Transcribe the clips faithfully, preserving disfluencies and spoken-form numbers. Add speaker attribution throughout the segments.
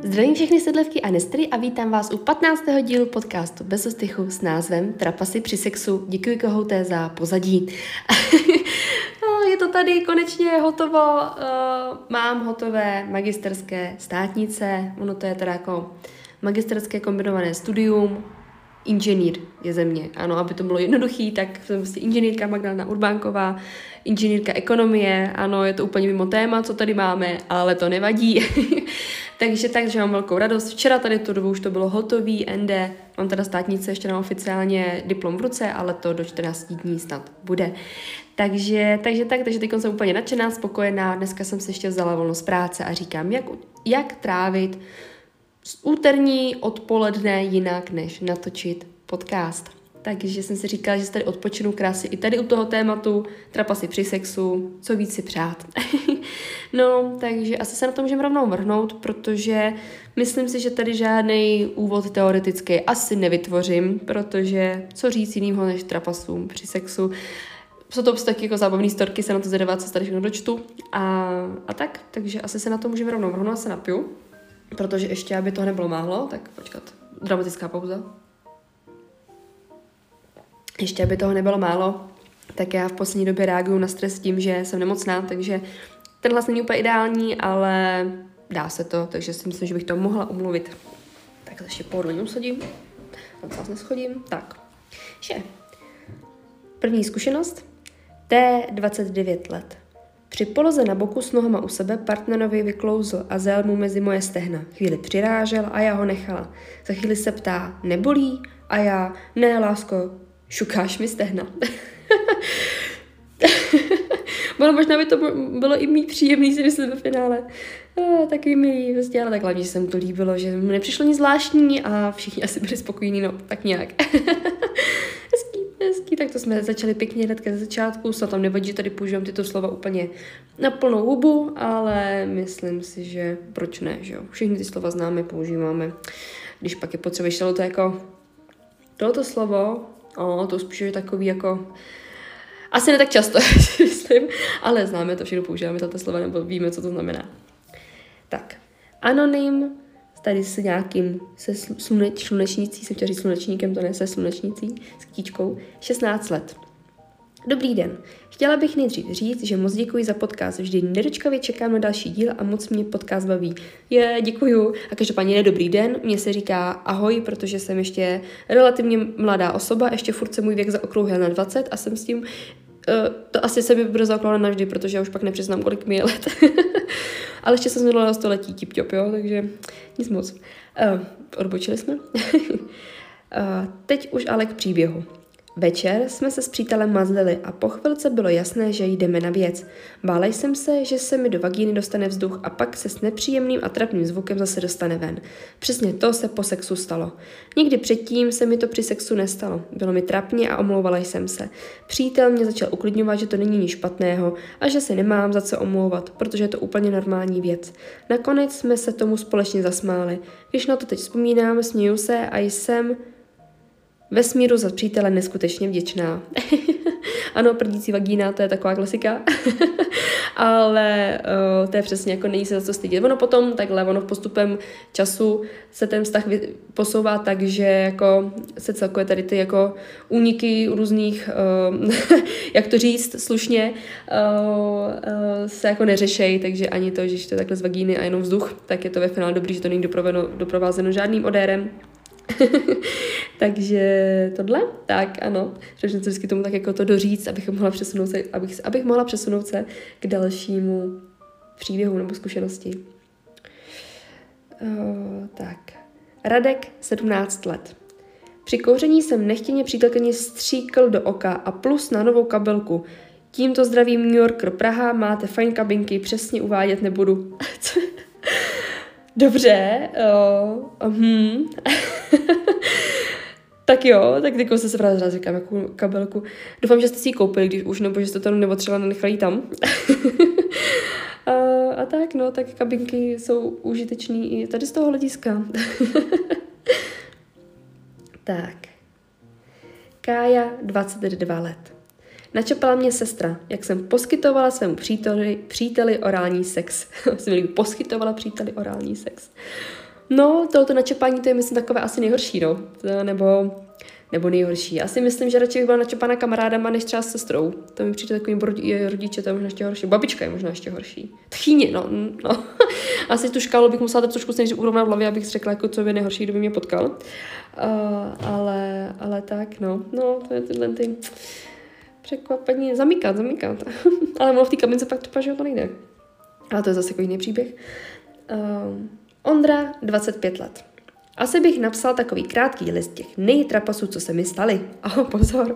Speaker 1: Zdravím všechny sedlivky a nestry a vítám vás u patnáctého dílu podcastu Bez ostychu s názvem Trapasy při sexu. Děkuji kohouté za pozadí. Je to tady konečně hotovo. Mám hotové magisterské státnice. Ono to je teda jako magisterské kombinované studium. Inženýr je ze mě. Ano, aby to bylo jednoduchý, tak jsem prostě inženýrka Magdalena Urbánková, inženýrka ekonomie. Ano, je to úplně mimo téma, co tady máme, ale to nevadí. takže tak, že mám velkou radost. Včera tady tu dobu už to bylo hotový, N D. Mám teda státnice, ještě nemám oficiálně diplom v ruce, ale to do čtrnácti dní snad bude. Takže, takže tak, takže teď jsem úplně nadšená, spokojená. Dneska jsem se ještě vzala volno z práce a říkám, jak, jak trávit úterní odpoledne jinak, než natočit podcast. Takže jsem si říkala, že si tady odpočinu krásně i tady u toho tématu, trapasy při sexu, co víc si přát. No, takže asi se na to můžeme rovnou vrhnout, protože myslím si, že tady žádný úvod teoretický asi nevytvořím, protože co říct jinýho než trapasům při sexu. Jsou to taky jako zábavný storky, se na to zvědavá, co se tady všechno dočtu a, a tak, takže asi se na to můžeme rovnou vrhnout, se napiju. Protože ještě, aby toho nebylo málo, tak počkat, dramatická pauza. Ještě, aby toho nebylo málo, tak já v poslední době reaguju na stres tím, že jsem nemocná, takže ten hlas není úplně ideální, ale dá se to, takže si myslím, že bych to mohla umluvit. Tak ještě pohodlně usadím, tam se neschodím, tak. Že. První zkušenost, T dvacet devět let. Při poloze na boku s nohama u sebe partnerovi vyklouzl a zel mu mezi moje stehna. Chvíli přirážel a já ho nechala. Za chvíli se ptá, nebolí? A já, ne, lásko, šukáš mi stehna. Bylo možná by to bylo i mít příjemný, si myslím, ve finále. A, takový milý, vlastně, ale tak hlavně, že se mu to líbilo, že mu nepřišlo nic zvláštní a všichni asi byli spokojení, no, tak nějak. hezký, hezký, tak to jsme začali pěkně hnedka ze začátku, snad tam nevadí, že tady používám tyto slova úplně na plnou hubu, ale myslím si, že proč ne, že jo. Všechny ty slova známe, používáme, když pak je potřeba, šlo to jako tohoto slovo, o, to spíš je takový jako asi ne tak často, si myslím, ale známe to, všechno používáme tato slova, nebo víme, co to znamená. Tak, anonym, tady s nějakým, se sluneč, slunečnicí, jsem chtěla říct slunečníkem, to ne, se slunečnicí, s kytíčkou, šestnáct let. Dobrý den. Chtěla bych nejdřív říct, že moc děkuji za podcast. Vždy nedočkavě čekám na další díl a moc mě podcast baví. Je, děkuju. A každopádně ne dobrý den. Mně se říká ahoj, protože jsem ještě relativně mladá osoba, ještě furt se můj věk zaokrouhil na dvacet a jsem s tím, uh, to asi se mi bude zaokrouhlit navždy, protože já už pak nepřiznám, kolik mi je let. Ale ještě jsem z minulého století, tip-top, jo, takže nic moc. Uh, odbočili jsme. uh, teď už ale k příběhu. Večer jsme se s přítelem mazlili a po chvilce bylo jasné, že jdeme na věc. Bála jsem se, že se mi do vagíny dostane vzduch a pak se s nepříjemným a trapným zvukem zase dostane ven. Přesně to se po sexu stalo. Nikdy předtím se mi to při sexu nestalo. Bylo mi trapně a omlouvala jsem se. Přítel mě začal uklidňovat, že to není nic špatného a že se nemám za co omlouvat, protože je to úplně normální věc. Nakonec jsme se tomu společně zasmáli. Když na to teď vzpomínám, směju se a jsem vesmíru za přítele neskutečně vděčná. Ano, prdící vagína, to je taková klasika. Ale uh, to je přesně jako není se za co stydět. Ono potom takhle, ono v postupem času se ten vztah posouvá tak, že jako se celkově tady ty jako úniky různých, uh, jak to říct slušně, uh, uh, se jako neřešejí, takže ani to, že to je takhle z vagíny a jenom vzduch, tak je to ve finále dobrý, že to není doprovázeno žádným odérem. Takže tohle, tak ano, přešli se vždycky tomu tak jako to doříct, abych mohla přesunout se, abych, abych mohla přesunout se k dalšímu příběhu nebo zkušenosti. Uh, tak, Radek, sedmnáct let. Při kouření jsem nechtěně přítelkyni stříkl do oka a plus na novou kabelku. Tímto zdravím New Yorker Praha, máte fajn kabinky, přesně uvádět nebudu. Dobře, uh, hm. Tak jo, tak teď se právě zraz říkám, jakou kabelku. Doufám, že jste si ji koupili, když už, nebo že jste to nepotřeba nenechali tam. a, a tak, no, tak kabinky jsou užitečný i tady z toho hlediska. Tak. Kája, dvacet dva let. Načapala mě sestra, jak jsem poskytovala svému příteli, příteli orální sex. Jsem líbí, poskytovala příteli orální sex. No, tohoto načapání, to je myslím takové asi nejhorší, no. Nebo, nebo nejhorší. Asi myslím, že radši bych byla načapaná kamarádama, než třeba s sestrou. To mi přijde takovým rodiče, to je možná ještě horší. Babička je možná ještě horší. Tchýně, no. no. Asi tu škálu bych musela trošku nejdřív urovnat v hlavě, abych řekla, jako, co je nejhorší, kdo by mě potkal. Uh, ale, ale tak, no. No, to je tyhle ty překvapení. Zamykat, zamykat. Ale ono v té kabince pak třeba, že to nejde. Ale to je zase jako jiný příběh. Uh, Ondra, dvacet pět let. Asi bych napsal takový krátký list těch nejtrapasů, co se mi staly. A pozor.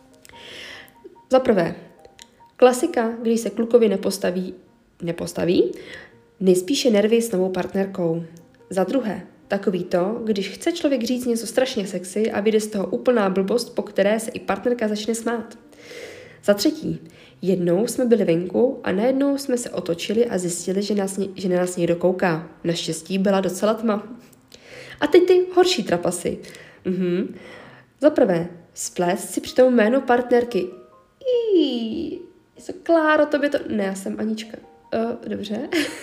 Speaker 1: Za prvé, klasika, když se klukovi nepostaví, nepostaví, nejspíše nervy s novou partnerkou. Za druhé, takový to, když chce člověk říct něco strašně sexy a vyjde z toho úplná blbost, po které se i partnerka začne smát. Za třetí, jednou jsme byli venku a najednou jsme se otočili a zjistili, že, nás, že na nás někdo kouká. Naštěstí byla docela tma. A teď ty horší trapasy. Mhm. Za prvé, splést si při tom jméno partnerky. Iii, Kláro, tobě to... Ne, já jsem Anička. Uh, dobře.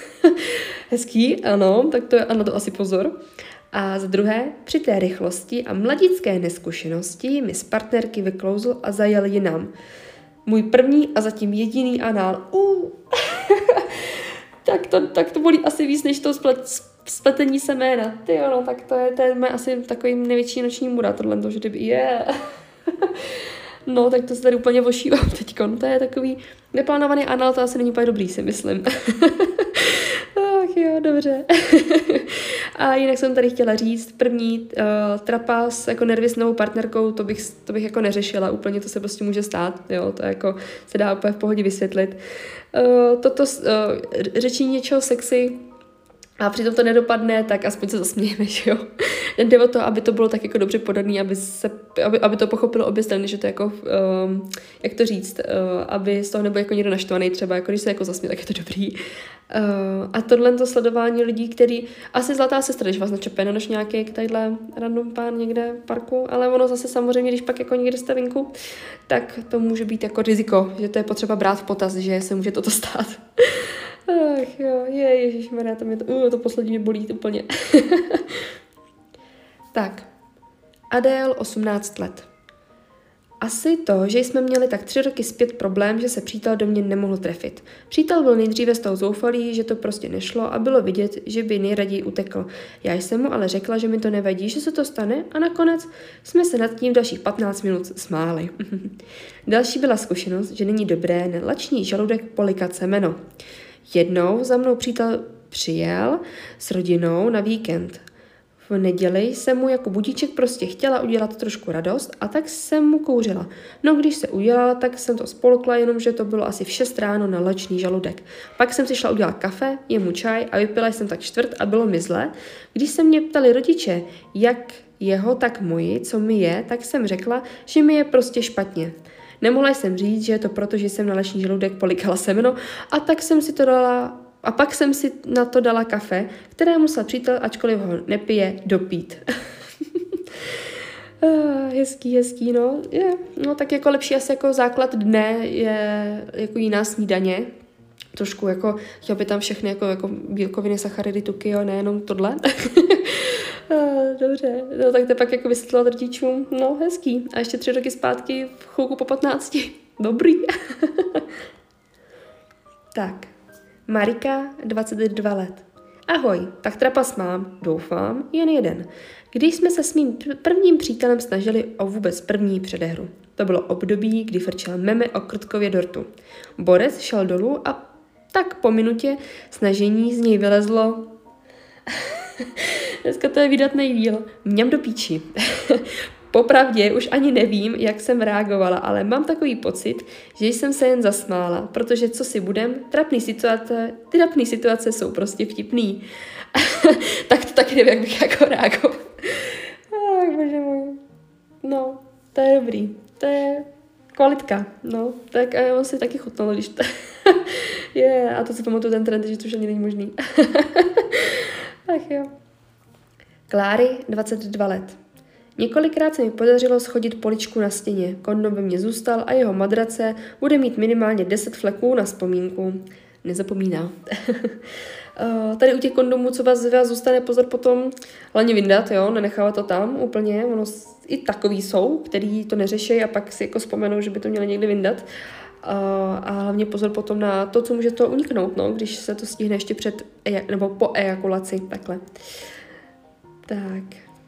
Speaker 1: Hezký, ano, tak to je ano, to asi pozor. A za druhé, při té rychlosti a mladické neskušenosti mi z partnerky vyklouzl a zajel jinam. Můj první a zatím jediný anál. Uh. tak, to, tak to bolí asi víc, než to splet, spletení se jména. Ty jo, no, tak to je, to je asi takový největší noční můra, tohle to, že kdyby, yeah. No, tak to se tady úplně vošívám teďkon. To je takový neplánovaný anál, to asi není úplně dobrý, si myslím. Ach jo, dobře. A jinak jsem tady chtěla říct, první uh, trapas, jako nervy s novou partnerkou, to bych, to bych jako neřešila úplně, to se prostě může stát, jo, to jako se dá úplně v pohodě vysvětlit. Uh, toto uh, řečí něčeho sexy, a přitom to nedopadne, tak aspoň se zasmějeme, že jo. Jde o to, aby to bylo tak jako dobře podaný, aby, se, aby, aby to pochopilo obě strany, že to jako, um, jak to říct, uh, aby z toho nebyl jako někdo naštvaný třeba, jako když se jako zasměje, tak je to dobrý. Uh, a tohle to sledování lidí, který, asi zlatá sestra, když vás načepe, než nějaký tadyhle random pán někde v parku, ale ono zase samozřejmě, když pak jako někde jste venku, tak to může být jako riziko, že to je potřeba brát v potaz, že se může toto stát. Ach jo, je, ježišmarja, to mě to, uh, to poslední mě bolí úplně. Tak, Adél, osmnáct let. Asi to, že jsme měli tak tři roky zpět problém, že se přítel do mě nemohl trefit. Přítel byl nejdříve z toho zoufalý, že to prostě nešlo a bylo vidět, že by nejraději utekl. Já jsem mu ale řekla, že mi to nevadí, že se to stane a nakonec jsme se nad tím dalších patnáct minut smáli. Další byla zkušenost, že není dobré na lační žaludek polikat semeno. Jednou za mnou přítel přijel s rodinou na víkend. V neděli jsem mu jako budíček prostě chtěla udělat trošku radost a tak jsem mu kouřila. No když se udělala, tak jsem to spolkla, jenomže to bylo asi v šest ráno na lačný žaludek. Pak jsem si šla udělat kafe, jemu čaj a vypila jsem tak čtvrt a bylo mi zle. Když se mě ptali rodiče, jak jeho, tak moji, co mi je, tak jsem řekla, že mi je prostě špatně. Nemohla jsem říct, že je to proto, že jsem na lační žaludek polikala semeno a tak jsem si to dala a pak jsem si na to dala kafe, které musel přítel, ačkoliv ho nepije, dopít. ah, hezký, hezký, no. Je, no tak jako lepší asi jako základ dne je jako jiná snídaně. Trošku jako, chtěl by tam všechny jako, jako bílkoviny, sacharidy, tuky, jo, nejenom tohle. Ah, dobře, no tak to pak jako vysvětlovat rodičům, no hezký. A ještě tři roky zpátky v chvilku po patnácti. Dobrý. Tak, Marika, dvacet dva let. Ahoj, tak trapas mám, doufám, jen jeden. Když jsme se s mým prvním přítelem snažili o vůbec první předehru. To bylo období, kdy frčel meme o Krtkově dortu. Borec šel dolů a tak po minutě snažení z něj vylezlo... Dneska to je vydatný díl. Mňam do píči. Popravdě už ani nevím, jak jsem reagovala, ale mám takový pocit, že jsem se jen zasmála, protože co si budem, trapný situace, ty trapný situace jsou prostě vtipný. Tak to taky nevím, jak bych jako reagovala. Ach, bože můj. No, to je dobrý. To je kvalitka, no. Tak a on si taky chutnal, když to... je, yeah, a to si pamatuju ten trend, že to už ani není možný. Ach jo. Kláry, dvacet dva let. Několikrát se mi podařilo schodit poličku na stěně, kondom ve mně zůstal a jeho madrace bude mít minimálně deset fleků na vzpomínku. nezapomíná. Tady u těch kondomů, co vás, vás zůstane pozor potom, hlavně vyndat, jo, nenechávat to tam úplně, ono i takový jsou, který to neřeší a pak si jako vzpomenou, že by to měli někdy vyndat. A hlavně pozor potom na to, co může to uniknout, no, když se to stihne ještě před, nebo po ejakulaci, takhle. Tak.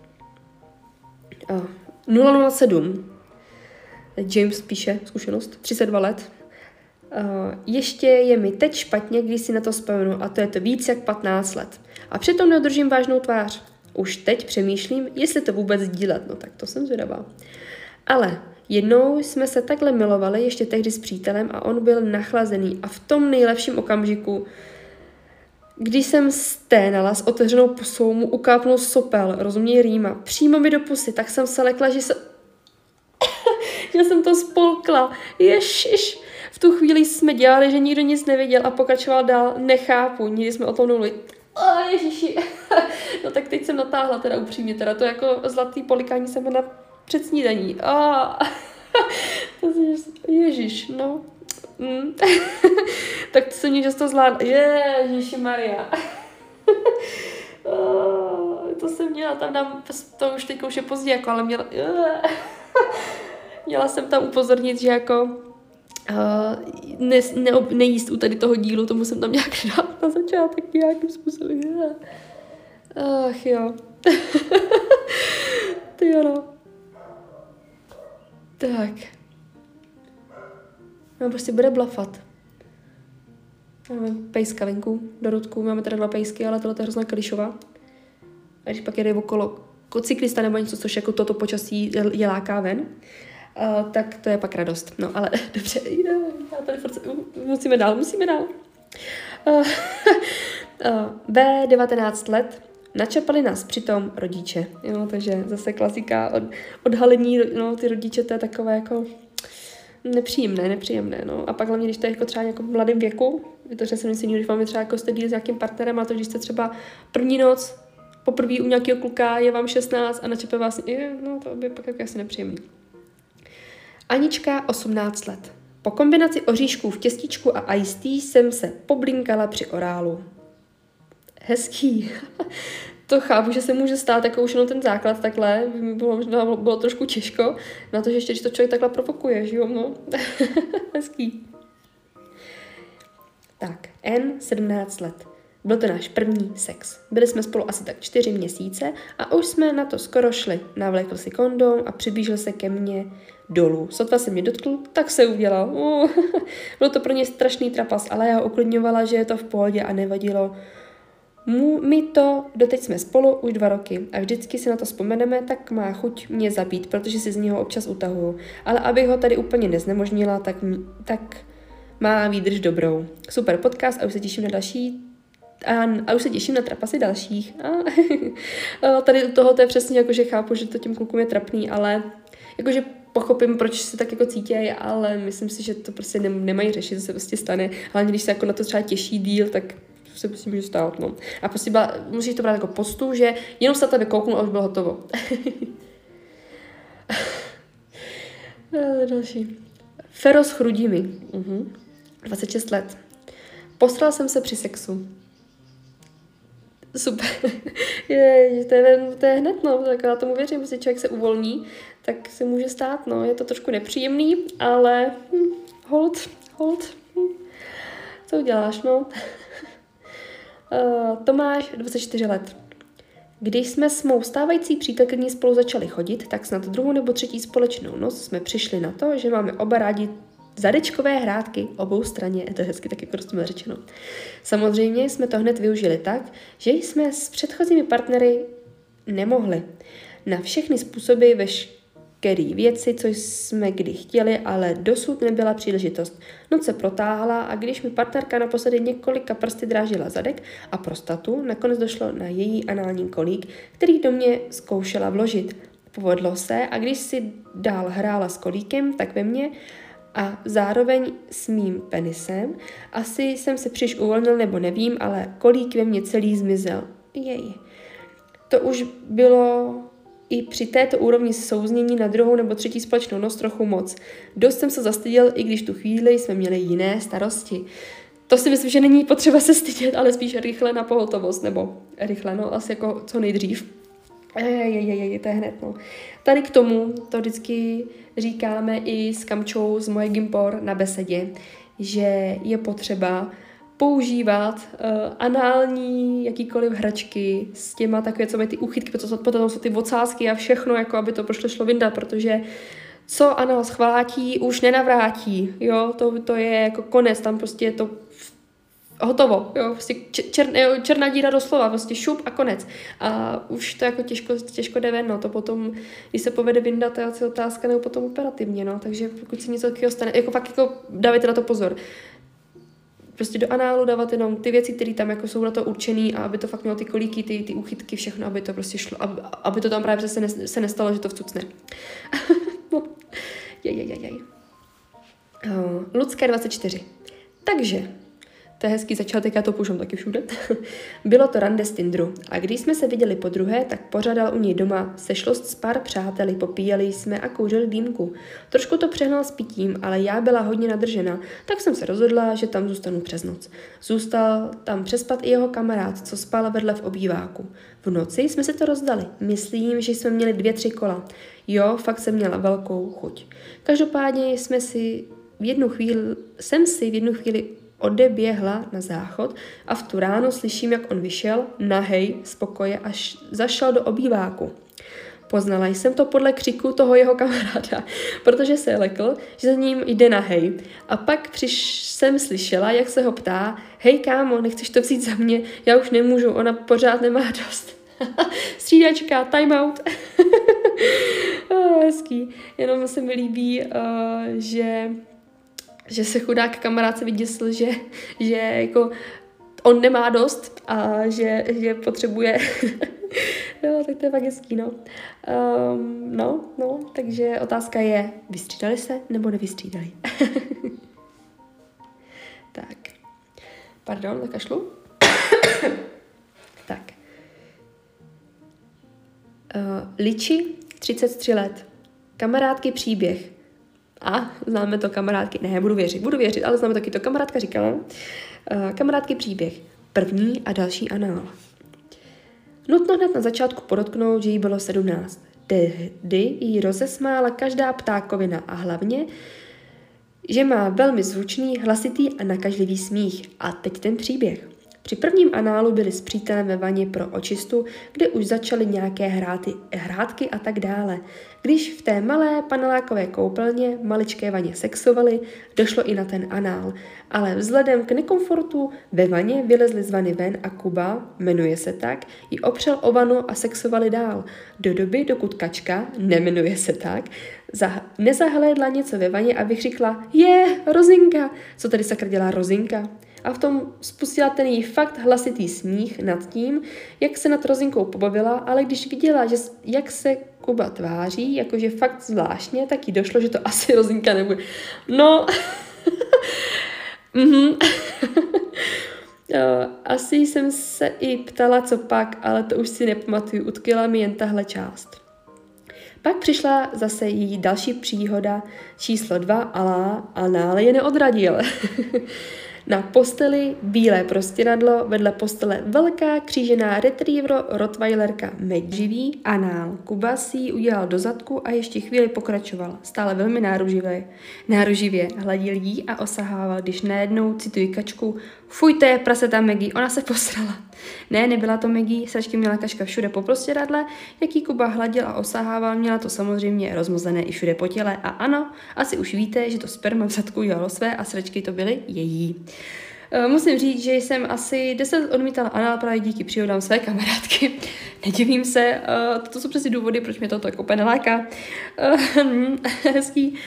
Speaker 1: nula nula sedm. James píše, zkušenost, třicet dva let. Uh, ještě je mi teď špatně, když si na to vzpomenu, a to je to víc jak patnáct let. A přitom neudržím vážnou tvář. Už teď přemýšlím, jestli to vůbec sdílet, no tak to jsem zvědavá. Ale jednou jsme se takhle milovali ještě tehdy s přítelem a on byl nachlazený a v tom nejlepším okamžiku, když jsem sténala s otevřenou pusou, mu ukápnul sopel, rozuměj rýma, přímo mi do pusy, tak jsem se lekla, že, se... že jsem to spolkla. Ježiš. V tu chvíli jsme dělali, že nikdo nic nevěděl a pokračoval dál. Nechápu, nikdy jsme o tom nemluvili. Oh, ježiši. No tak teď jsem natáhla teda upřímně, teda to jako zlatý polikání jsem na před snídaní. Oh. Ježiš, no. Mm. Tak to jsem někdo z toho zvládla. Ježiši Maria. Oh, to jsem měla tam dám, to už teď už je pozdě, jako, ale měla, měla jsem tam upozornit, že jako Uh, ne, ne, nejíst u tady toho dílu, tomu jsem tam nějak dát na začátek nějakým způsobem. Ach jo. Ty ano. Tak. No prostě bude blafat. Máme pejska venku, do Rudku. Máme tady dva pejsky, ale tohle je hrozná klišová. A když pak jede okolo cyklista nebo něco, což jako toto počasí je láká ven, Uh, tak to je pak radost. No, ale dobře, já tady furt, musíme dál, musíme dál. Uh, uh, ve devatenáct let načapali nás přitom rodiče. Jo, takže zase klasika od, odhalení, no, ty rodiče, to je takové jako nepříjemné, nepříjemné, no. A pak hlavně, když to je jako třeba jako v mladém věku, protože jsem myslím, když máme třeba jako jste díl s nějakým partnerem, a to, když jste třeba první noc, poprvé u nějakého kluka, je vám šestnáct a načape vás, je, no, to by pak jako asi nepříjemný. Anička, osmnáct let. Po kombinaci oříšků v těstíčku a iced tea jsem se poblinkala při orálu. Hezký. To chápu, že se může stát jako už jenom ten základ takhle, by mi bylo možná bylo trošku těžko, na to, že ještě, když to člověk takhle provokuje, že jo, no. Hezký. Tak, N, sedmnáct let. Byl to náš první sex. Byli jsme spolu asi tak čtyři měsíce a už jsme na to skoro šli. Navlékl si kondom a přiblížil se ke mně dolů. Sotva se mě dotkl, tak se udělal. Uh, byl to pro ně strašný trapas, ale já ho uklidňovala, že je to v pohodě a nevadilo. Mu, my to, doteď jsme spolu už dva roky a vždycky si na to vzpomeneme, tak má chuť mě zabít, protože si z něho občas utahuju. Ale abych ho tady úplně neznemožnila, tak, tak má výdrž dobrou. Super podcast a už se těším na další A, a už se těším na trapasy dalších. A, tady u toho to je přesně jako, že chápu, že to těm klukům je trapný, ale jakože pochopím, proč se tak jako cítějí, ale myslím si, že to prostě ne, nemají řešit, to se prostě stane. Hlavně když se jako na to třeba těší díl, tak se prostě může stát, no. A prostě byla, musíš to brát jako postu, že jenom se tebe kouknu a už bylo hotovo. Další. Fero s chrudími. Uh-huh. dvacet šest let. Posral jsem se při sexu. Super. je, to, je, to je hned, no, tak já tomu věřím, že člověk se uvolní, tak se může stát, no, je to trošku nepříjemný, ale hm, hold, hold, hm. Co uděláš, no? uh, Tomáš, dvacet čtyři let. Když jsme s mou stávající přítelkyní spolu začali chodit, tak snad druhou nebo třetí společnou noc jsme přišli na to, že máme oba rádi zadečkové hrátky obou straně, je to hezky taky prostě řečeno. Samozřejmě jsme to hned využili tak, že jsme s předchozími partnery nemohli. Na všechny způsoby veškeré věci, co jsme kdy chtěli, ale dosud nebyla příležitost. Noc se protáhla a když mi partnerka naposledy několika prsty drážila zadek a prostatu, nakonec došlo na její anální kolík, který do mě zkoušela vložit. Povedlo se a když si dál hrála s kolíkem, tak ve mně a zároveň s mým penisem. Asi jsem se příliš uvolnil, nebo nevím, ale kolík ve mně celý zmizel. Jej. To už bylo i při této úrovni souznění na druhou nebo třetí společnou noc trochu moc. Dost jsem se zastyděl, i když tu chvíli jsme měli jiné starosti. to si myslím, že není potřeba se stydět, ale spíš rychle na pohotovost, nebo rychle, no asi jako co nejdřív. Ejejejej, to je hned, no. Tady k tomu to vždycky říkáme i s Kamčou z Moje Gimpor na besedě, že je potřeba používat uh, anální jakýkoliv hračky s těma takové, co mají ty uchytky, potom, potom jsou ty ocásky a všechno, jako aby to prošlo šlo vyndat, protože co anal schvátí, už nenavrátí, jo, to, to je jako konec, tam prostě je to hotovo, jo, prostě čer, černá díra doslova, prostě šup a konec. A už to jako těžko, těžko jde ven, no, to potom, když se povede vyndat, to je asi otázka, nebo potom operativně, no, takže pokud si něco takového stane, jako fakt jako dávajte na to pozor. Prostě do análu dávat jenom ty věci, které tam jako jsou na to určený a aby to fakt mělo ty kolíky, ty, ty uchytky, všechno, aby to prostě šlo, aby, aby to tam právě se, ne, se nestalo, že to vcucne. No. Jej, jej, jej, jej. Uh, Lucské dvacet čtyři. Takže, to je hezký začátek, já to používám taky všude. Bylo to rande z Tinderu a když jsme se viděli po druhé, tak pořádal u něj doma sešlost s pár přáteli, popíjeli jsme a kouřili dýmku. Trošku to přehnal s pitím, ale já byla hodně nadržena, tak jsem se rozhodla, že tam zůstanu přes noc. Zůstal tam přespat i jeho kamarád, co spal vedle v obýváku. V noci jsme se to rozdali. Myslím, že jsme měli dvě, tři kola. Jo, fakt jsem měla velkou chuť. Každopádně jsme si v jednu chvíli, jsem si v jednu chvíli odeběhla na záchod a v tu ráno slyším, jak on vyšel, nahej, z pokoje, až zašel do obýváku. Poznala jsem to podle křiku toho jeho kamaráda, protože se lekl, že za ním jde nahej. A pak přiš, jsem slyšela, jak se ho ptá, hej kámo, nechceš to vzít za mě? Já už nemůžu, ona pořád nemá dost. Střídačka, time out. oh, hezký. Jenom se mi líbí, uh, že že se chudák kamarád se vyděsil, že, že jako on nemá dost a že, že potřebuje. Jo, tak to je fakt hezký, no. Um, no, no, takže otázka je, vystřídali se nebo nevystřídali? Tak. Pardon, zakašlu. Tak. Uh, Liči, třicet tři let. Kamarádky příběh. A známe to kamarádky, ne, budu věřit, budu věřit, ale známe taky to kamarádka říkala. Uh, kamarádky příběh. První a další anál. Nutno hned na začátku podotknout, že jí bylo sedmnáct. Tehdy jí rozesmála každá ptákovina a hlavně, že má velmi zvučný, hlasitý a nakažlivý smích. A teď ten příběh. Při prvním análu byli s přítelem ve vaně pro očistu, kde už začaly nějaké hráty, hrátky a tak dále. Když v té malé panelákové koupelně maličké vaně sexovali, došlo i na ten anál. Ale vzhledem k nekomfortu ve vaně vylezli z vany ven a Kuba, jmenuje se tak, ji opřel o vanu a sexovali dál. Do doby, dokud Kačka, nemenuje se tak, zah- nezahlédla něco ve vaně a vykřikla, je, Rozinka, co tady sakra dělá Rozinka? A v tom spustila ten jí fakt hlasitý smích nad tím, jak se nad Rozinkou pobavila, ale když viděla, že jak se Kuba tváří, jakože fakt zvláštně, tak jí došlo, že to asi Rozinka nebude. No, mhm. Asi jsem se i ptala, co pak, ale to už si nepamatuju, utkvěla mi jen tahle část. Pak přišla zase její další příhoda číslo dva, alá, anál je neodradil. Na posteli bílé prostěradlo, vedle postele velká křížená retriever rottweilerka Meg. Živý anál. Kuba si ji udělal do zadku a ještě chvíli pokračoval. Stále velmi náruživě. Náruživě hladil jí a osahával, když najednou, cituji Kačku, fuj, to je praseta Maggie, ona se posrala. Ne, nebyla to Maggie, sračky měla Kačka všude po prostěradle, jaký Kuba hladil a osahával, měla to samozřejmě rozmozené i všude po těle. A ano, asi už víte, že to sperma v zadku dělalo své a sračky to byly její. Musím říct, že jsem asi deset odmítala anál právě díky příhodám své kamarádky. Nedivím se, to jsou přesně důvody, proč mě toto jako úplně neláká. Hezký.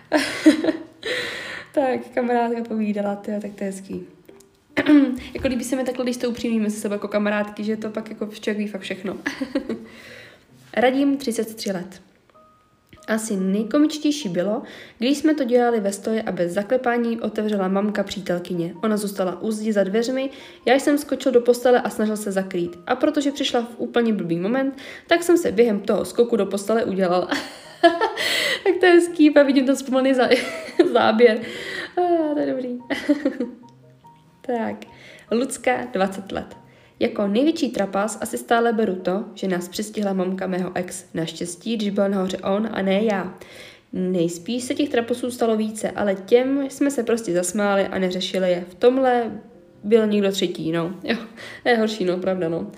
Speaker 1: Tak, kamarádka povídala, tyjo, tak to je hezký. Jako líbí se mi takhle, když jste upřímní mezi sebe jako kamarádky, že to pak jako člověk ví fakt všechno. Radim, třicet tři let. Asi nejkomičtější bylo, když jsme to dělali ve stoje a bez zaklepání otevřela mamka přítelkyně. Ona zůstala u zdi za dveřmi, já jsem skočil do postele a snažil se zakrýt. A protože přišla v úplně blbý moment, tak jsem se během toho skoku do postele udělal. Tak to je hezký, a vidím ten zpomalený zá... záběr. Ah, to je dobrý. Tak, Lucka, dvacet let. Jako největší trapas asi stále beru to, že nás přistihla mamka mého ex. Naštěstí, když byl nahoře on a ne já. Nejspíš se těch traposů stalo více, ale těm jsme se prostě zasmáli a neřešili je. V tomhle byl někdo třetí, no. Jo, je horší, no, pravda, no.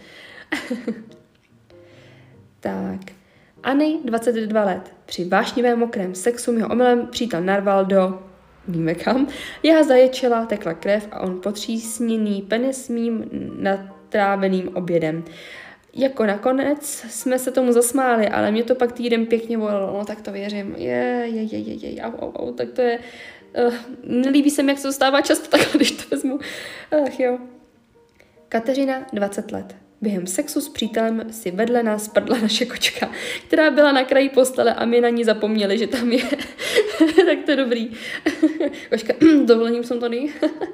Speaker 1: Tak. Anny, dvacet dva let. Při vášnivém mokrém sexu mi ho omylem přítel narval do... Víme kam. Já zaječela, tekla krev a on potřísněný penis mým natráveným obědem. Jako nakonec jsme se tomu zasmáli, ale mě to pak týden pěkně volalo, no tak to věřím. Je, je, je, je, je, au, au, au, tak to je... Uh, nelíbí se mi, jak se to stává často, tak když to vezmu. Ach jo. Kateřina, dvacet let. Během sexu s přítelem si vedle nás spadla naše kočka, která byla na kraji postele a my na ní zapomněli, že tam je. Tak to je dobrý. Kočka, dovolením jsem tady.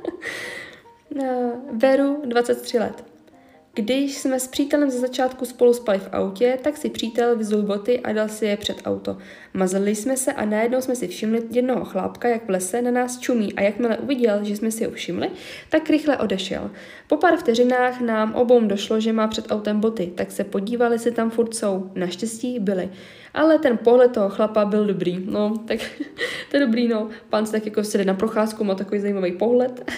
Speaker 1: Veru, dvacet tři let. Když jsme s přítelem ze začátku spolu spali v autě, tak si přítel vyzul boty a dal si je před auto. Mazali jsme se a najednou jsme si všimli jednoho chlápka, jak v lese na nás čumí a jakmile uviděl, že jsme si ho všimli, tak rychle odešel. Po pár vteřinách nám obou došlo, že má před autem boty, tak se podívali, jestli tam furt jsou. Naštěstí byli. Ale ten pohled toho chlapa byl dobrý. No, tak to je dobrý, no. Pán se tak jako si jde na procházku, má takový zajímavý pohled.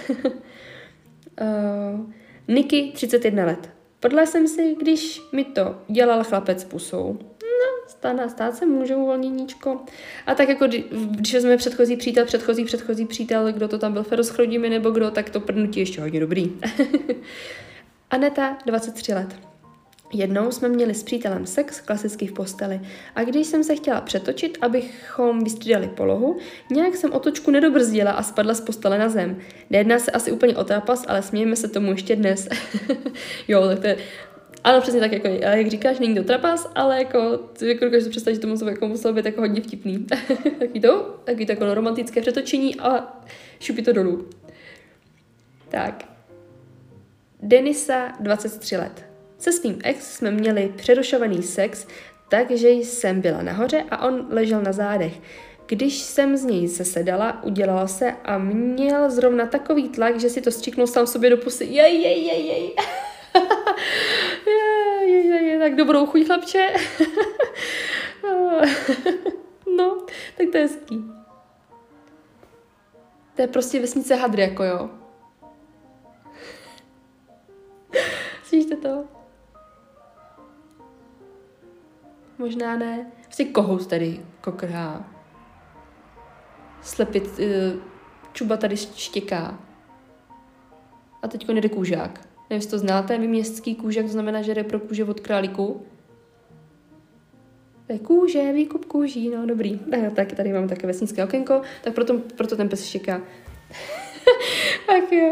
Speaker 1: uh... Niky, třicet jedna let. Podle jsem si, když mi to dělal chlapec s pusou. No, stát, stát se může uvolněníčko. A tak jako, když vezmeme předchozí přítel, předchozí, předchozí přítel, kdo to tam byl, Feroz Chrudimi nebo kdo, tak to prdnutí ještě hodně dobrý. Aneta, dvacet tři let. Jednou jsme měli s přítelem sex, klasicky v posteli. A když jsem se chtěla přetočit, abychom vystřídali polohu, nějak jsem otočku nedobrzdila a spadla z postele na zem. Nejedná se asi úplně o trapas, ale smějeme se tomu ještě dnes. Jo, tak to je... Ano, přesně tak, jako, jak říkáš, není to trapas, ale jako, jako dokážu si představit, že to muselo, jako, muselo být jako hodně vtipný. Taky to, taky to jako romantické přetočení a šupí to dolů. Tak. Denisa, dvacet tři let. Se svým ex jsme měli přerušovaný sex, takže jsem byla nahoře a on ležel na zádech. Když jsem z něj sesedala, udělala se a měl zrovna takový tlak, že si to stříknul sám sobě do pusy. Jej, jej, jej, jej. jej, jej, jej, jej. Tak dobrou chuť, chlapče. No, tak to je hezký. To je prostě vesnice hadry, jako jo. Slyšíte to? Možná ne. Prostě kohout tady kokrhá. Slepit, uh, čuba tady štěká. A teďko jde kůžák. Nevím, jestli to znáte, vy městský kůžák, to znamená, že jde pro kůže od králíku. To je kůže, výkup kůží, no dobrý. No, tak tady máme také vesnické okénko, tak proto, proto ten pes štěká. Tak jo.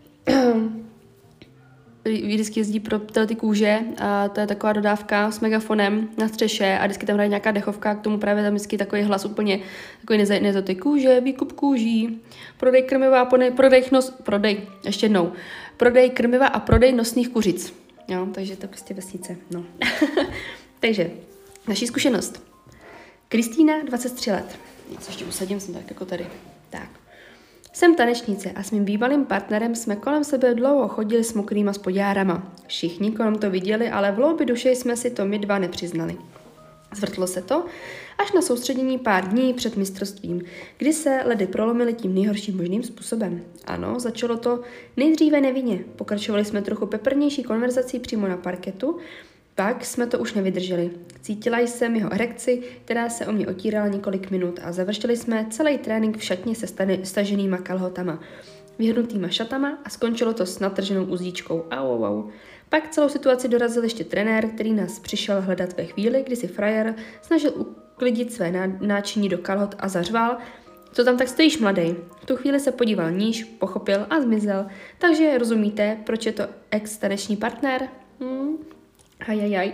Speaker 1: Vždycky jezdí pro tyhle ty kůže a to je taková dodávka s megafonem na střeše a vždycky tam hraje nějaká dechovka, k tomu právě tam vždycky takový hlas úplně takový nezatý kůže, výkup kůží, prodej krmiva a prodej, prodej nos, prodej, ještě jednou, prodej krmiva a prodej nosných kuřic. Jo, takže to je prostě vesnice, no. Takže, naší zkušenost. Kristýna, dvacet tři let. Něco ještě usadím, jsem tak jako tady. Tak. Jsem tanečnice a s mým bývalým partnerem jsme kolem sebe dlouho chodili s mokrýma spodňárama. Všichni kolem to viděli, ale v hloubi duše jsme si to my dva nepřiznali. Zvrtlo se to až na soustředění pár dní před mistrovstvím, kdy se ledy prolomily tím nejhorším možným způsobem. Ano, začalo to nejdříve nevinně. Pokračovali jsme trochu peprnější konverzací přímo na parketu, pak jsme to už nevydrželi. Cítila jsem jeho erekci, která se o mě otírala několik minut a završili jsme celý trénink v šatně se staženýma kalhotama, vyhrnutýma šatama a skončilo to s natrženou uzíčkou. Au, au, au. Pak celou situaci dorazil ještě trenér, který nás přišel hledat ve chvíli, kdy si frajer snažil uklidit své náčiní do kalhot a zařval: co tam tak stojíš, mladej? V tu chvíli se podíval níž, pochopil a zmizel. Takže rozumíte, proč je to ex-taneční partner? Hmm. Ajajaj.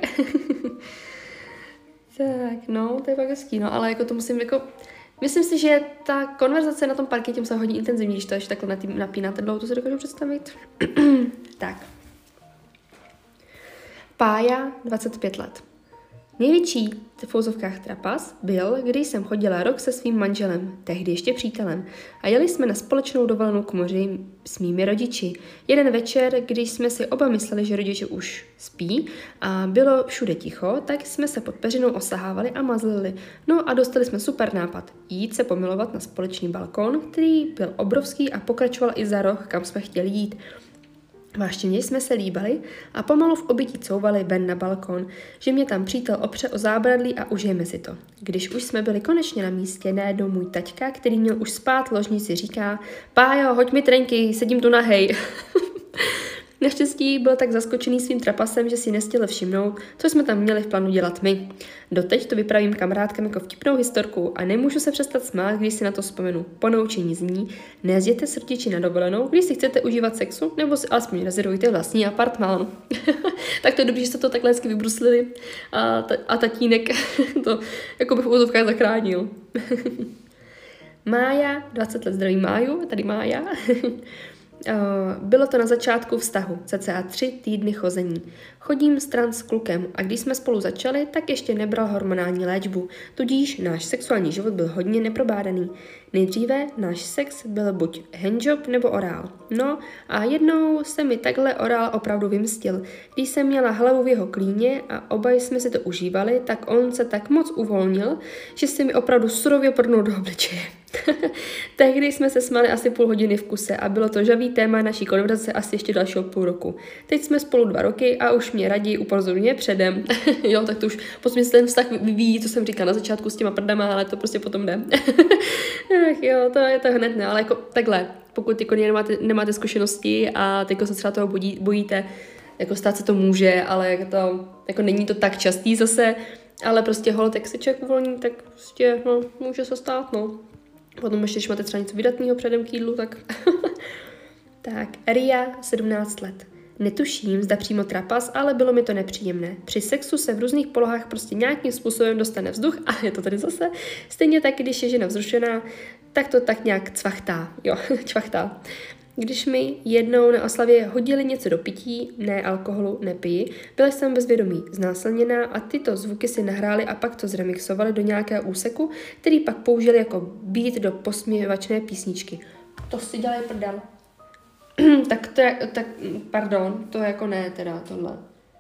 Speaker 1: Tak, no, to je pak hezký, no, ale jako to musím jako... Myslím si, že ta konverzace na tom parkě se hodně intenzivní, když to ještě takhle napínáte dlouho, to si dokážu představit. Tak. Pája, dvacet pět let. Největší v uvozovkách trapas byl, když jsem chodila rok se svým manželem, tehdy ještě přítelem, a jeli jsme na společnou dovolenou k moři s mými rodiči. Jeden večer, když jsme si oba mysleli, že rodiče už spí a bylo všude ticho, tak jsme se pod peřinou osahávali a mazlili. No a dostali jsme super nápad, jít se pomilovat na společný balkón, který byl obrovský a pokračoval i za roh, kam jsme chtěli jít. Váštěně jsme se líbali a pomalu v obytí couvali ven na balkón, že mě tam přítel opře o zábradlí a užijeme si to. Když už jsme byli konečně na místě, najednou můj taťka, který měl už spát v ložnici, říká: Pájo, hoď mi trenky, sedím tu nahej. Naštěstí byl tak zaskočený svým trapasem, že si nestihl všimnout, co jsme tam měli v plánu dělat my. Doteď to vypravím kamarádkám jako vtipnou historku a nemůžu se přestat smát, když si na to vzpomenu. Ponaučení zní: nejezděte s rodiči na dovolenou, když si chcete užívat sexu, nebo si alespoň rezervujte vlastní apartmán. Tak to je dobré, že jste to takhle hezky vybruslili a, ta, a tatínek to jako by v úzovkách zachránil. Mája, dvacet let, zdraví Máju, tady Mája. Bylo to na začátku vztahu, cca tři týdny chození. Chodím stran s klukem a když jsme spolu začali, tak ještě nebral hormonální léčbu, tudíž náš sexuální život byl hodně neprobádaný. Nejdříve náš sex byl buď handjob nebo orál. No a jednou se mi takhle orál opravdu vymstil. Když jsem měla hlavu v jeho klíně a oba jsme si to užívali, tak on se tak moc uvolnil, že si mi opravdu surově prdnul do obličeje. Tehdy jsme se smáli asi půl hodiny v kuse a bylo to žavý téma naší konverzace asi ještě dalšího půl roku. Teď jsme spolu dva roky a už mě raději upozorňuje předem. Jo, tak to už potom se ten vztah vyvíjí, co jsem říkala na začátku s těma prdama, ale to prostě potom jde. Ach jo, to je to hned ne, ale jako takhle, pokud jako nemáte, nemáte zkušenosti a teď se třeba toho bojí, bojíte, jako stát se to může, ale jako, to, jako není to tak častý zase, ale prostě holt, jak se člověk uvolní, tak prostě, no, může se stát, no. Potom ještě, když máte třeba něco vydatného předem k jídlu, tak... Tak, Ria, sedmnáct let. Netuším, zda přímo trapas, ale bylo mi to nepříjemné. Při sexu se v různých polohách prostě nějakým způsobem dostane vzduch a je to tady zase. Stejně tak, když je žena vzrušená, tak to tak nějak cvachtá. Jo, čvachtá. Když mi jednou na oslavě hodili něco do pití, ne alkoholu, nepiji, byla jsem bezvědomí, znásilněná a tyto zvuky si nahráli a pak to zremixovali do nějakého úseku, který pak použili jako beat do posměvačné písničky. To si dělají prdel. tak to je, tak, pardon, to jako ne teda tohle.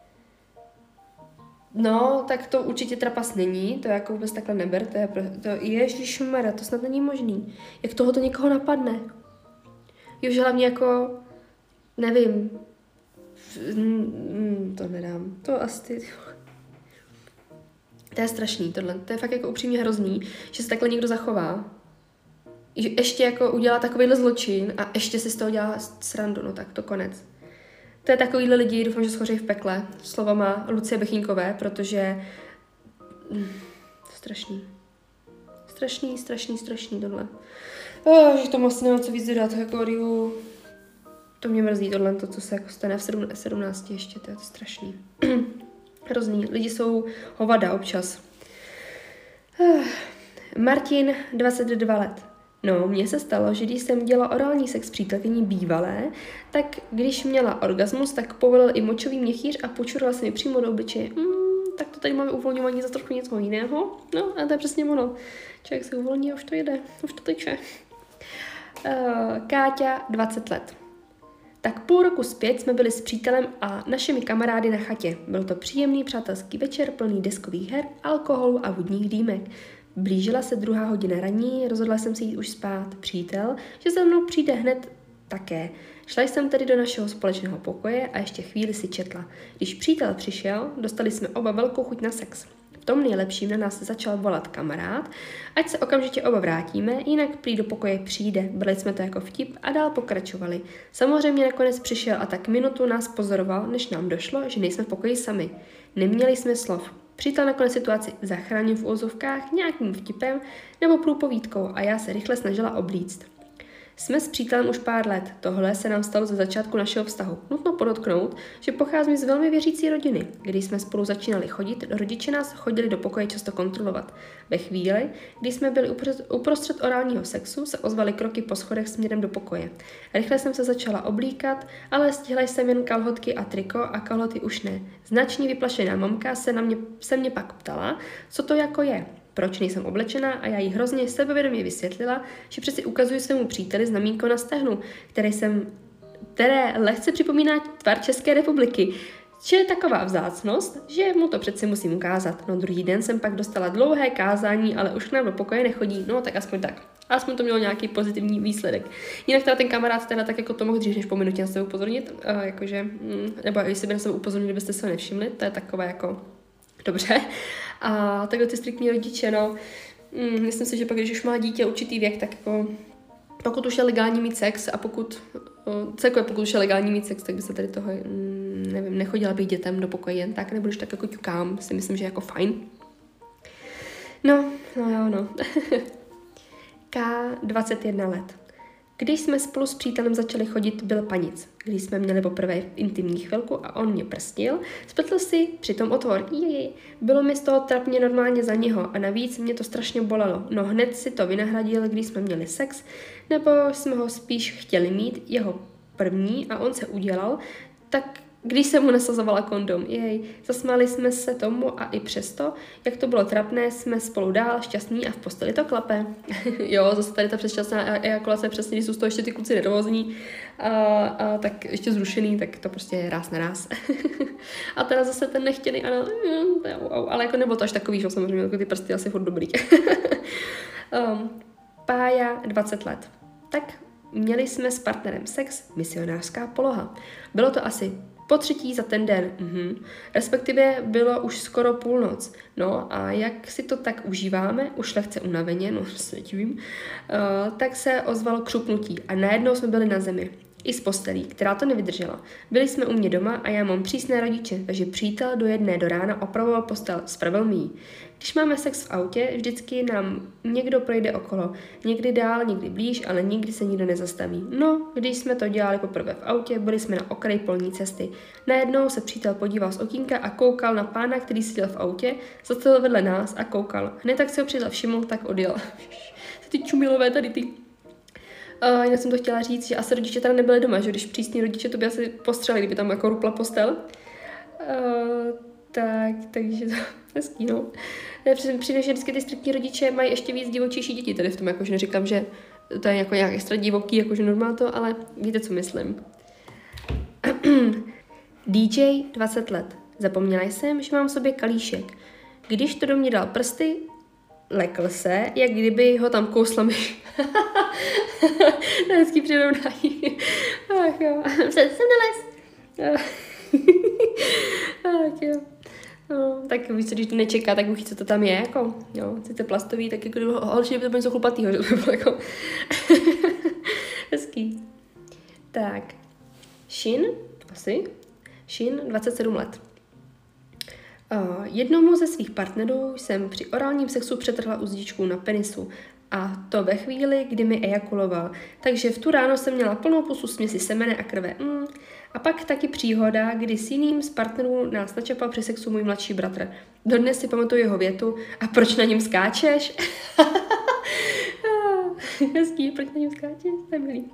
Speaker 1: No, tak to určitě trapas není, to jako vůbec takhle neber, to je, to, ježišmarja, to snad není možný. Jak toho to někoho napadne? Jo, že hlavně jako, nevím, to nedám, to asi, to je strašný tohle, to je fakt jako upřímně hrozný, že se takhle někdo zachová, že ještě jako udělá takovýhle zločin a ještě si z toho dělá srandu, no tak to konec. To je takovýhle lidi, doufám, že schoří v pekle, slovama Lucie Bechyňkové, protože strašný, strašný, strašný, strašný tohle. Oh, že tomu asi nemám co víc dodat, jako Riu, to mě mrzí tohle, to, co se jako stane v sedmnácti ještě, to je to strašný. Hrozný, lidi jsou hovada občas. Uh, Martin, dvacet dva let. No, mně se stalo, že když jsem dělala orální sex s přítelkyní bývalé, tak když měla orgasmus, tak povolil i močový měchýř a počurala se mi přímo do obličeje. Mm, tak to tady máme uvolňování za trochu něco jiného. No, a to je přesně ono. Člověk se uvolní a už to jede, už to teče. Uh, Káťa, dvacet let. Tak půl roku zpět jsme byli s přítelem a našimi kamarády na chatě. Byl to příjemný přátelský večer plný deskových her, alkoholu a vodních dýmek. Blížila se druhá hodina raní, rozhodla jsem si jít už spát. Přítel, že se mnou přijde hned také. Šla jsem tedy do našeho společného pokoje a ještě chvíli si četla. Když přítel přišel, dostali jsme oba velkou chuť na sex. V tom nejlepším na nás začal volat kamarád, ať se okamžitě oba vrátíme, jinak prý do pokoje přijde. Byli jsme to jako vtip a dál pokračovali. Samozřejmě nakonec přišel a tak minutu nás pozoroval, než nám došlo, že nejsme v pokoji sami. Neměli jsme slov. Přítel nakonec situaci zachránil v úvozovkách nějakým vtipem nebo průpovídkou a já se rychle snažila oblíct. Jsme s přítelem už pár let. Tohle se nám stalo ze začátku našeho vztahu. Nutno podotknout, že pocházím z velmi věřící rodiny. Když jsme spolu začínali chodit, rodiče nás chodili do pokoje často kontrolovat. Ve chvíli, kdy jsme byli uprostřed orálního sexu, se ozvaly kroky po schodech směrem do pokoje. Rychle jsem se začala oblíkat, ale stihla jsem jen kalhotky a triko a kalhoty už ne. Značně vyplašená mamka se, na mě, se mě pak ptala, co to jako je. Proč nejsem oblečená, a já jí hrozně sebevědomě vysvětlila, že přeci ukazuji svému příteli znamínko na stehnu, které, jsem, které lehce připomíná tvar České republiky, že je taková vzácnost, že mu to přeci musím ukázat. No druhý den jsem pak dostala dlouhé kázání, ale už k nám do pokoje nechodí, no tak aspoň tak. Aspoň to mělo nějaký pozitivní výsledek. Jinak teda ten kamarád teda tak jako to mohl dřív než po minutě na sebe upozornit, uh, jakože, mm, nebo jestli by na sebe upozornili, kdybyste se ho nevšimli, to je takové jako dobře. A takhle ty striktní rodiče, no, mm, myslím si, že pak, když už má dítě určitý věk, tak jako pokud už je legální mít sex a pokud, uh, celkově pokud už je legální mít sex, tak by se tady toho, mm, nevím, nechodila bych dětem do pokoje jen tak, nebo když tak jako ťukám, si myslím, že je jako fajn. No, no jo, no. K dvacet jedna let. Když jsme spolu s přítelem začali chodit, byl panic. Když jsme měli poprvé intimní chvilku a on mě prstil, spletl si přitom otvor. Jej. Bylo mi z toho trapně normálně za něho a navíc mě to strašně bolelo. No hned si to vynahradil, když jsme měli sex, nebo jsme ho spíš chtěli mít, jeho první, a on se udělal, tak když jsem mu nasazovala kondom. Jej, zasmáli jsme se tomu a i přesto, jak to bylo trapné, jsme spolu dál šťastní a v posteli to klape. Jo, zase tady ta předčasná ejakulace, přesně, když jsou z toho ještě ty kluci nervózní a, a tak ještě zrušený, tak to prostě je ráz na ráz. A teda zase ten nechtěný, ano, ale jako nebylo to až takový, že samozřejmě jako ty prsty asi furt dobrý. um, Pája, dvacet let. Tak měli jsme s partnerem sex, misionářská poloha. Bylo to asi po třetí za ten den, mhm. Respektive bylo už skoro půlnoc. No a jak si to tak užíváme, už lehce unaveně, no se divím, uh, tak se ozvalo křupnutí a najednou jsme byli na zemi. I s postelí, která to nevydržela. Byli jsme u mě doma a já mám přísné rodiče, takže přítel do jedné do rána opravoval postel, spravil mi ji. Když máme sex v autě, vždycky nám někdo projde okolo. Někdy dál, někdy blíž, ale nikdy se nikdo nezastaví. No, když jsme to dělali poprvé v autě, byli jsme na okraji polní cesty. Najednou se přítel podíval z okýnka a koukal na pána, který seděl v autě, zastavil vedle nás a koukal. Hned tak si ho přítel všiml, tak odjel. Ty čumilové tady ty. Uh, jinak jsem to chtěla říct, že asi rodiče teda nebyli doma, že když přísní rodiče to by asi postřeli, kdyby tam jako rupla postel. Uh, tak, takže to hezký, no. Přijde, že vždycky ty striktní rodiče mají ještě víc divočejší děti, tady v tom, jakože neříkám, že to je jako nějak extra divoký, jakože normál to, ale víte, co myslím. D J, dvacet let. Zapomněla jsem, že mám v sobě kalíšek. Když to do mě dal prsty, lekl se, jak kdyby ho tam kousla myš. To je hezký přirovnání. Ach jo. Jsem nalez. Ach jo. No, tak víš, když to nečeká, tak uchy, co to tam je, jako, jo, sice plastový, tak jako, horší by to bylo něco chlupatýho, že by bylo jako, hezký. Tak, Shin, asi, Shin, dvacet sedm let. Uh, jednomu ze svých partnerů jsem při orálním sexu přetrhla uzdičku na penisu a to ve chvíli, kdy mi ejakuloval. Takže v tu ráno jsem měla plnou pusu směsi semene a krve. Mm. A pak taky příhoda, kdy s jiným z partnerů nás načapal při sexu můj mladší bratr. Dodnes si pamatuju jeho větu: a proč na něm skáčeš? Hezký, proč na něm skáčeš? To je milý.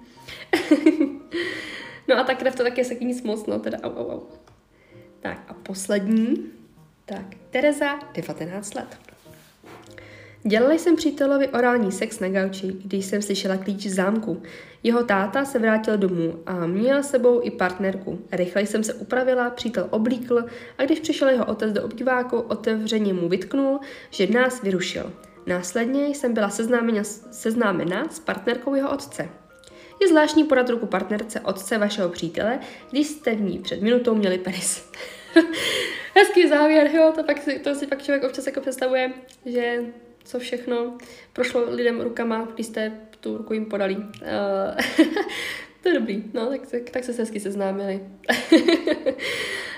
Speaker 1: No a ta krev to taky je taky nic moc, no teda au, au, au. Tak a poslední. Tak, Tereza, devatenáct let. Dělala jsem přítelovi orální sex na gauči, když jsem slyšela klíč z zámku. Jeho táta se vrátil domů a měl sebou i partnerku. Rychle jsem se upravila, přítel oblíkl a když přišel jeho otec do obdiváku, otevřeně mu vytknul, že nás vyrušil. Následně jsem byla seznámena, seznámena s partnerkou jeho otce. Je zvláštní podat ruku partnerce otce vašeho přítele, když jste v ní před minutou měli penis. Hezký závěr, jo, to, pak, to si pak člověk občas jako představuje, že co všechno prošlo lidem rukama, když jste tu ruku jim podali. Uh, to je dobrý, no, tak, tak, tak se hezky seznámili.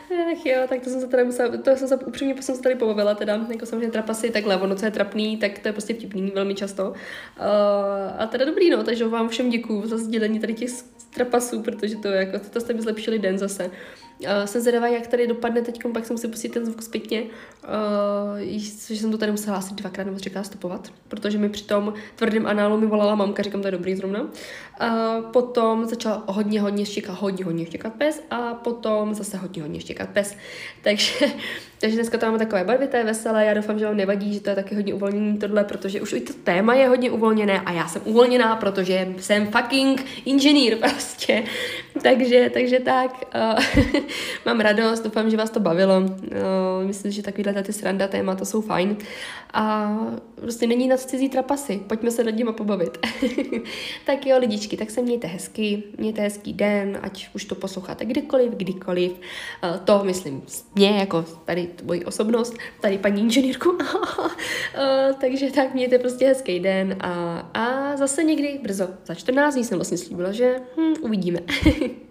Speaker 1: Ach jo, tak to jsem se teda musela, to jsem se upřímně jsem se tady pobavila, teda, jako samozřejmě trapasy, takhle, ono, co je trapný, tak to je prostě vtipný velmi často. Uh, a teda dobrý, no, takže vám všem děkuju za sdělení tady těch trapasů, protože to jako, to jste mi zlepšili den zase. Uh, jsem zvědavá, jak tady dopadne teď, pak jsem si pustit ten zvuk zpětně, uh, že jsem to tady musela asi dvakrát nebo třikrát stopovat, protože mi při tom tvrdém análu mi volala mamka, říkám, to je dobrý zrovna. Uh, potom začala hodně, hodně štěkat, hodně, hodně štěkat pes a potom zase hodně, hodně štěkat pes. Takže, takže dneska to máme takové barvité, veselé, já doufám, že vám nevadí, že to je taky hodně uvolněný tohle, protože už i to téma je hodně uvolněné a já jsem uvolněná, protože jsem fucking inženýr prostě. takže, takže tak. Uh, Mám radost, doufám, že vás to bavilo. Uh, myslím, že takovýhle ty sranda témata jsou fajn. A prostě není nad cizí trapasy. Pojďme se nad nima pobavit. Tak jo, lidičky, tak se mějte hezky, mějte hezký den, ať už to posloucháte kdekoliv, kdykoliv. Uh, to myslím mě, jako tady moji osobnost, tady paní inženýrku. uh, takže tak mějte prostě hezký den a, a zase někdy brzo. Za čtrnáct dní jsem vlastně slíbila, že hm, uvidíme.